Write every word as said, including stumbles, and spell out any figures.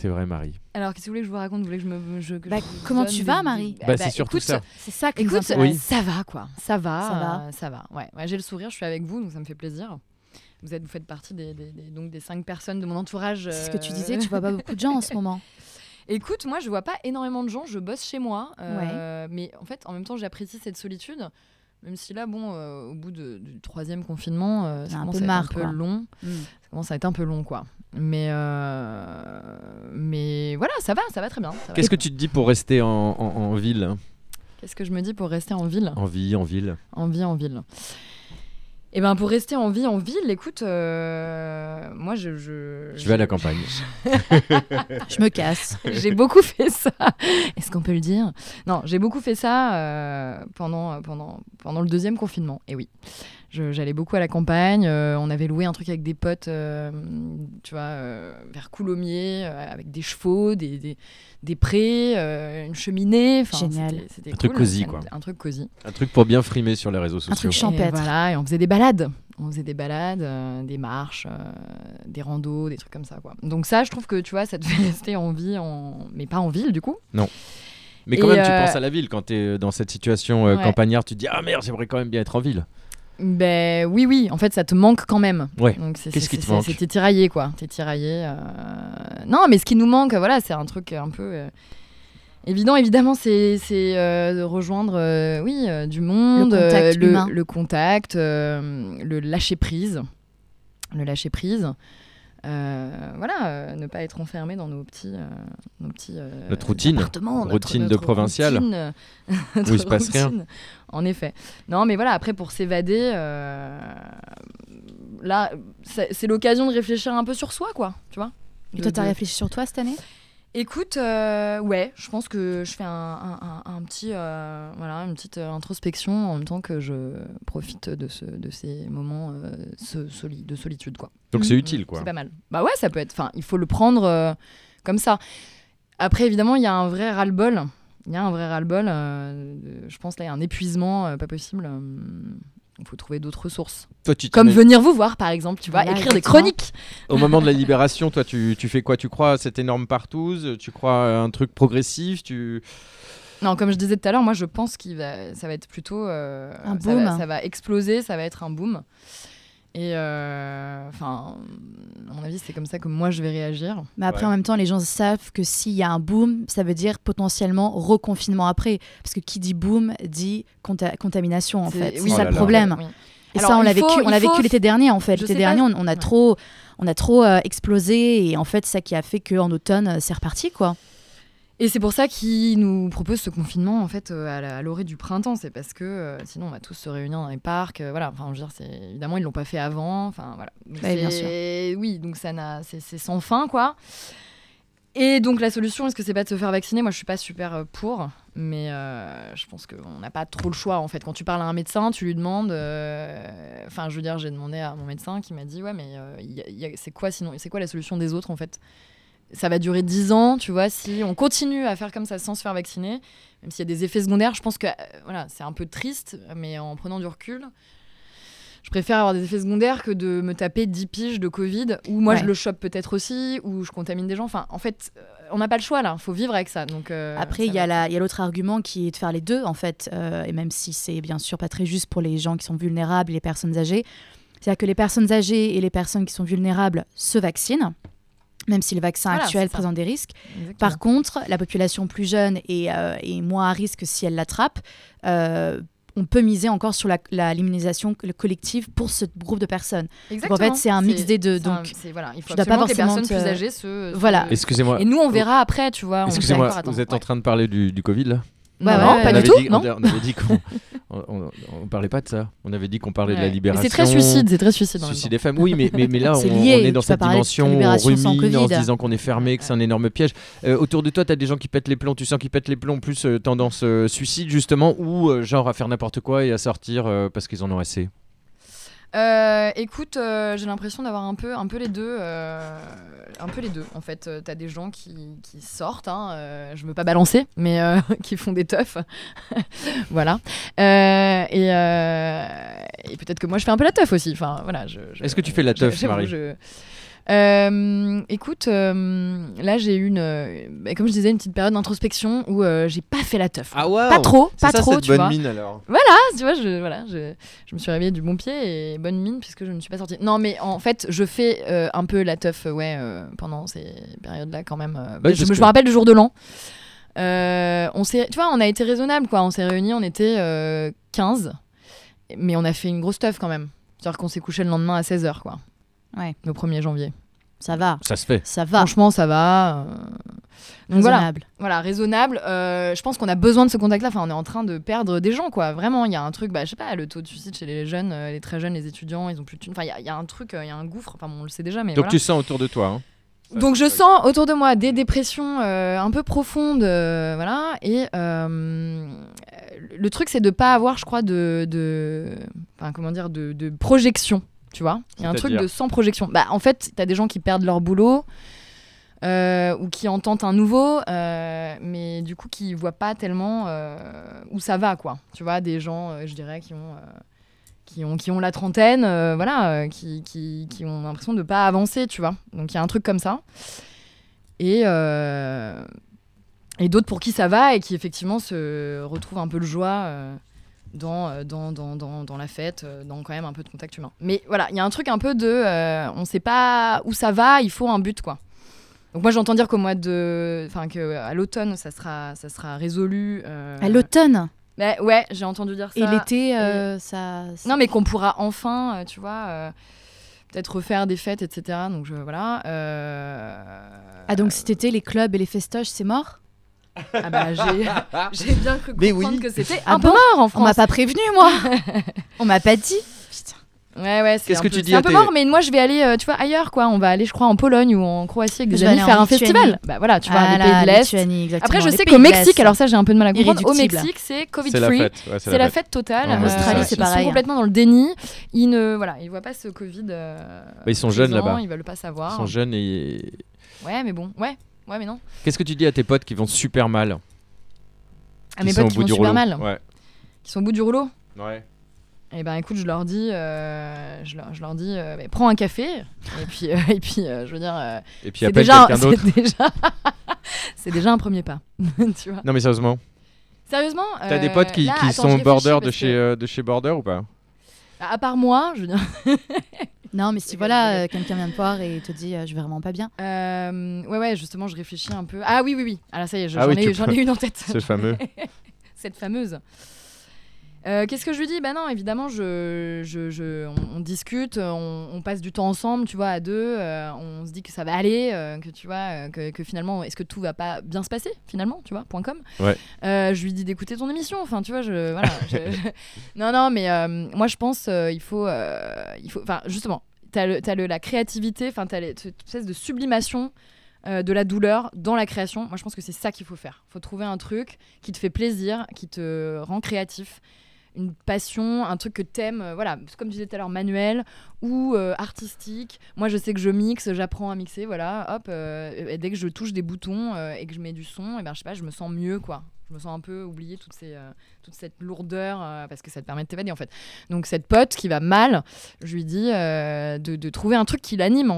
T'es vrai, Marie. Alors, qu'est-ce que vous voulez que je vous raconte? Vous voulez que je me, je, que bah, je vous comment donne tu des- vas, Marie? Bah, c'est surtout écoute, ça. C'est ça qui nous Écoute, intéresse. Oui. ça va quoi. Ça va. Ça va. euh, ça va. Ouais. ouais, j'ai le sourire. Je suis avec vous, donc ça me fait plaisir. Vous êtes, vous faites partie des, des, des- donc des cinq personnes de mon entourage. C'est ce que tu euh, disais, tu vois pas beaucoup de gens en ce moment. Écoute, moi, je vois pas énormément de gens. Je bosse chez moi, euh, mais en fait, en même temps, j'apprécie cette solitude. Même si là, bon, euh, au bout de- du troisième confinement, euh, ça T'as un commence peu à être marre, un peu quoi. long. Mm. Ça commence à être un peu long, quoi. Mais, euh, mais voilà, ça va, ça va très bien. ça va Qu'est-ce très que tu te dis pour rester en, en- en ville hein? bien. Qu'est-ce que je me dis pour rester en ville? En vie, en ville. En vie, en ville. Eh ben, pour rester en vie, en ville, écoute, euh, moi, je, je, Je vais à la campagne. Je me casse. j'ai beaucoup fait ça. Est-ce qu'on peut le dire? Non, j'ai beaucoup fait ça euh, pendant, pendant, pendant le deuxième confinement. Et oui, Je- j'allais beaucoup à la campagne. euh, on avait loué un truc avec des potes, euh, tu vois, euh, vers Coulommiers, euh, avec des chevaux, des, des, des prés, euh, une cheminée. Enfin, Génial. c'était- c'était Un truc cool. cosy, C'est- quoi. Un truc cosy. Un truc pour bien frimer sur les réseaux sociaux. truc Et champêtre. voilà, et on faisait des balades. On faisait des balades, euh, des marches, euh, des randos, des trucs comme ça, quoi. Donc ça, je trouve que, tu vois, ça te fait rester en vie, en... mais pas en ville, du coup. Mais quand Et même, tu euh, penses à la ville quand t'es dans cette situation euh, Ouais. campagnarde. Tu te dis ah merde, j'aimerais quand même bien être en ville. Ben oui, oui, en fait, ça te manque quand même. Ouais. Donc c'est, Qu'est-ce c'est, qui te c'est- manque c'est- T'es tiraillé, quoi. T'es tiraillé. euh, Non, mais ce qui nous manque, voilà, c'est un truc un peu euh, évident. Évidemment, c'est, c'est euh, de rejoindre, euh, oui, euh, du monde, Le contact euh, le, humain. le contact, euh, le lâcher prise, le lâcher prise. Euh, voilà, euh, ne pas être enfermé dans nos petits, euh, nos petits euh, Notre routine. appartements, notre- Routine de notre provincial. routine, euh, Où il se notre passe rien. routine. En effet. Non, mais voilà, après, pour s'évader, euh, là, c'est c'est l'occasion de réfléchir un peu sur soi, quoi, tu vois. Et De- toi, t'as de- réfléchi sur toi cette année? Écoute, euh, ouais, je pense que je fais un, un- un- un petit, euh, voilà, une petite euh, introspection en même temps que je profite de, ce, de ces moments euh, so- soli- de solitude, quoi. Donc c'est Mhm. utile quoi. C'est pas mal. Bah ouais, ça peut être. Enfin, il faut le prendre euh, comme ça. Après, évidemment, il y a un vrai ras-le-bol. Il y a un vrai ras-le-bol. euh, de- je pense là, il y a un épuisement euh, pas possible. euh, Il faut trouver d'autres ressources. Toi, tu Comme t'imagines- venir vous voir, par exemple. Tu vois, Voilà, écrire des exactement. chroniques. Au moment de la libération, toi, tu, tu fais quoi? Tu crois à cette énorme partouze? Tu crois à un truc progressif? Tu... Non, comme je disais tout à l'heure, moi, je pense que ça va être plutôt euh, Un ça boom. va, ça va exploser. Ça va être un boom. Et euh, enfin, à mon avis, c'est comme ça que moi je vais réagir. Mais après, Ouais. en même temps, les gens savent que s'il y a un boom, ça veut dire potentiellement reconfinement après. Parce que qui dit boom dit conta- contamination, en C'est- fait. C'est oui, ça Oh là le là. problème. Oui. Et Alors, ça, on il l'a faut- vécu, on il l'a faut- vécu l'été dernier, en fait. Je L'été sais dernier, pas- on, on a Ouais. trop, on a trop euh, explosé. Et en fait, ça qui a fait qu'en automne, euh, c'est reparti, quoi. Et c'est pour ça qu'ils nous proposent ce confinement en fait euh, à la- à l'orée du printemps. C'est parce que euh, sinon on va tous se réunir dans les parcs. euh, voilà. Enfin, je veux dire, c'est évidemment ils l'ont pas fait avant. Enfin voilà. Donc, Ouais, bien c'est- Oui, donc ça n'a, c'est, c'est sans fin quoi. Et donc la solution, est-ce que c'est pas de se faire vacciner? Moi, je suis pas super euh, pour, mais euh, je pense qu'on n'a pas trop le choix en fait. Quand tu parles à un médecin, tu lui demandes. euh, Enfin, je veux dire, j'ai demandé à mon médecin qui m'a dit ouais, mais euh, y a- y a- c'est quoi sinon? C'est quoi la solution des autres en fait? Ça va durer dix ans, tu vois, si on continue à faire comme ça sans se faire vacciner, même s'il y a des effets secondaires, je pense que euh, voilà, c'est un peu triste, mais en prenant du recul, je préfère avoir des effets secondaires que de me taper dix piges de Covid, où moi Ouais. je le chope peut-être aussi, où je contamine des gens. Enfin, en fait, euh, on n'a pas le choix là, il faut vivre avec ça. Donc, euh, Après, ça il y, a va- la- il y a l'autre argument qui est de faire les deux, en fait. euh, et même si c'est bien sûr pas très juste pour les gens qui sont vulnérables et les personnes âgées. C'est-à-dire que les personnes âgées et les personnes qui sont vulnérables se vaccinent, même si le vaccin Voilà, actuel c'est ça. présente des risques. Exactement. Par contre, la population plus jeune et, euh, et moins à risque si elle l'attrape, euh, on peut miser encore sur la, la l'immunisation collective pour ce groupe de personnes. Exactement. en fait, c'est un mix des deux, c'est un- donc c'est- voilà, il faut tu dois pas absolument que les forcément personnes te- plus âgées se. se- Voilà. Excusez-moi. Et nous, on verra après, tu vois. on peut Excusez-moi, encore attendre. vous êtes en Ouais. train de parler du, du Covid là? Bah Ouais, non, ouais, pas on du avait tout, dit, non. on, on avait dit qu'on on, on- on parlait pas de ça. On avait dit qu'on parlait de la Ouais. Mais libération. c'est très suicide, c'est très suicide. en même Suicide temps. des femmes, oui, mais, mais, mais là, on, C'est on lié, est dans tu peux cette parler de dimension, on libération sans rumine en se Covid. disant qu'on est fermé, que c'est un énorme piège. Euh, autour de toi, tu as des gens qui pètent les plombs, tu sens qu'ils pètent les plombs, plus euh, tendance euh, suicide, justement, ou euh, genre à faire n'importe quoi et à sortir euh, parce qu'ils en ont assez. Euh, écoute, euh, j'ai l'impression d'avoir un peu, un peu les deux, euh, un peu les deux. En fait, euh, t'as des gens qui, qui sortent, hein, euh, je veux pas balancer, mais euh, qui font des teufs, voilà. Euh, et euh, et peut-être que moi je fais un peu la teuf aussi. Enfin, voilà. Je, je- Est-ce que tu fais la teuf, j'avoue, Marie je- Euh, écoute, euh, là j'ai eu une, euh, bah, comme je disais, une petite période d'introspection où euh, j'ai pas fait la teuf. Ah ouais. Pas trop, C'est pas ça, trop, cette tu bonne vois. mine alors. Ah, tu vois, je, voilà, je, je me suis réveillée du bon pied et bonne mine puisque je ne suis pas sortie. Non, mais en fait, je fais euh, un peu la teuf, ouais, euh, pendant ces périodes-là quand même. Euh, Ouais, je, que... je me rappelle du jour de l'an. Euh, on s'est, tu vois, on a été raisonnable, quoi. On s'est réunis, on était euh, quinze, mais on a fait une grosse teuf quand même. C'est-à-dire qu'on s'est couché le lendemain à seize heures, quoi. Ouais. Le premier janvier. Ça va. Ça se fait. Ça va. Franchement, ça va. Euh... Donc raisonnable. Voilà, voilà raisonnable. Euh, je pense qu'on a besoin de ce contact-là. Enfin, on est en train de perdre des gens, quoi. Vraiment, il y a un truc, bah, je sais pas, le taux de suicide chez les jeunes, euh, les très jeunes, les étudiants, ils ont plus de thunes. Enfin, il y, y a un truc, il euh, y a un gouffre. Enfin, bon, on le sait déjà, mais Donc voilà. tu sens autour de toi. Hein. Donc je sens autour de moi des dépressions euh, un peu profondes, euh, voilà. Et euh, le truc, c'est de pas avoir, je crois, de, de, enfin, comment dire, de, de projection. Tu vois, il y a un truc de sans projection. Bah, en fait, t'as des gens qui perdent leur boulot euh, ou qui en tentent un nouveau, euh, mais du coup, qui voient pas tellement euh, où ça va, quoi. Tu vois, des gens, euh, je dirais, qui ont, euh, qui ont, qui ont la trentaine, euh, voilà, euh, qui, qui, qui ont l'impression de pas avancer, tu vois. Donc, il y a un truc comme ça. Et, euh, et d'autres pour qui ça va et qui, effectivement, se retrouvent un peu de joie euh, Dans, dans, dans, dans, dans la fête, dans quand même un peu de contact humain. Mais voilà, il y a un truc un peu de... Euh, on sait pas où ça va, il faut un but, quoi. Donc moi, j'entends dire qu'au mois de... Enfin, qu'à l'automne, ça sera, ça sera résolu. Euh... À l'automne bah, ouais, j'ai entendu dire ça. Et l'été, euh, et... ça... Non, mais qu'on pourra enfin, euh, tu vois, euh, peut-être refaire des fêtes, et cetera. Donc je, voilà. Euh... Ah, donc cet été, les clubs et les festoches, c'est mort ? Ah bah j'ai, j'ai bien cru Mais comprendre oui. que c'était Ah un bon peu mort en France. On m'a pas prévenu, moi. On m'a pas dit. Putain. Ouais, ouais, c'est Qu'est-ce un que peu, tu dis c'est à un peu tes- mort, mais moi je vais aller, euh, tu vois, ailleurs, quoi. On va aller, je crois, en Pologne ou en Croatie avec des Je vais amis aller faire en un festival. Lituanie. Bah voilà, tu vois, Ah les là, pays de l'Est. Lituanie, exactement. Après, je Les sais pays qu'au de Mexique, l'Est. alors ça, j'ai un peu de mal à comprendre. Au Irréductible. Mexique, c'est Covid C'est la free. fête. Ouais, C'est la fête totale. Ouais, Euh, Australie, c'est ils sont pareil. complètement dans le déni. Ils ne, voilà, ils voient pas ce Covid. Euh, Bah, ils sont jeunes présent, là-bas. Ils veulent pas savoir. Ils sont jeunes et... Ouais, mais bon, ouais, ouais, mais non. Qu'est-ce que tu dis à tes potes qui vont super mal? À mes Qui sont potes au qui bout vont du super rouleau. mal, Ouais. qui sont au bout du rouleau. Ouais. Eh ben écoute, je leur dis, euh, je, leur, je leur dis, euh, bah, prends un café et puis euh, et puis euh, je veux dire, euh, Et puis c'est appelle déjà, quelqu'un d'autre. c'est déjà, c'est déjà un premier pas, tu vois. Non mais sérieusement, Sérieusement, t'as euh, des potes qui, là, qui attends, sont j'y border réfléchis de parce chez, que- euh, de chez border ou pas? à part moi, je veux dire. Non, mais si C'est voilà, galère. euh, quelqu'un vient te voir et te dit euh, je vais vraiment pas bien. Euh, ouais ouais, justement, je réfléchis un peu. Ah oui oui oui. Alors ça y est, je- Ah j'en oui, ai, tu j'en peux- ai une en tête. Ce fameux. Cette fameuse. Euh, Qu'est-ce que je lui dis? Bah non, évidemment, je, je, je, on, on discute, on, on passe du temps ensemble, tu vois, à deux. Euh, on se dit que ça va aller, euh, que tu vois, euh, que, que finalement, est-ce que tout va pas bien se passer finalement, tu vois, point .com. Ouais. Euh, je lui dis d'écouter ton émission, enfin, tu vois, je, voilà. je- je- Non, non, mais euh, moi, je pense, euh, il faut, euh, il faut, enfin, justement, t'as le, t'as le, la créativité, enfin, t'as les- cette espèce de sublimation. Euh, de la douleur dans la création. Moi, je pense que c'est ça qu'il faut faire. Il faut trouver un truc qui te fait plaisir, qui te rend créatif, une passion, un truc que t'aimes, euh, voilà, comme tu disais tout à l'heure, manuel ou euh, artistique. Moi, je sais que je mixe, j'apprends à mixer, voilà, hop. Euh, et dès que je touche des boutons euh, et que je mets du son, et ben, je sais pas, je me sens mieux, quoi. Je me sens un peu oublier toutes ces, euh, toute cette lourdeur euh, parce que ça te permet de t'évader, en fait. Donc, cette pote qui va mal, je lui dis euh, de, de trouver un truc qui l'anime,